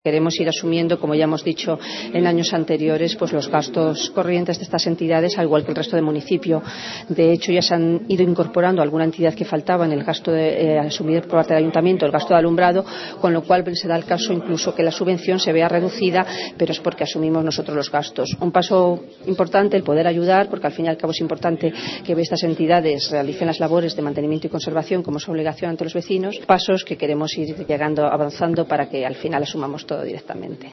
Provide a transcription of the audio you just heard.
Queremos ir asumiendo, como ya hemos dicho en años anteriores, pues los gastos corrientes de estas entidades, al igual que el resto del municipio. De hecho, ya se han ido incorporando alguna entidad que faltaba en el gasto de asumir por parte del ayuntamiento, el gasto de alumbrado, con lo cual se da el caso incluso que la subvención se vea reducida, pero es porque asumimos nosotros los gastos. Un paso importante el poder ayudar, porque al fin y al cabo es importante que estas entidades realicen las labores de mantenimiento y conservación como su obligación ante los vecinos. Pasos que queremos ir llegando, avanzando para que al final asumamos todo directamente.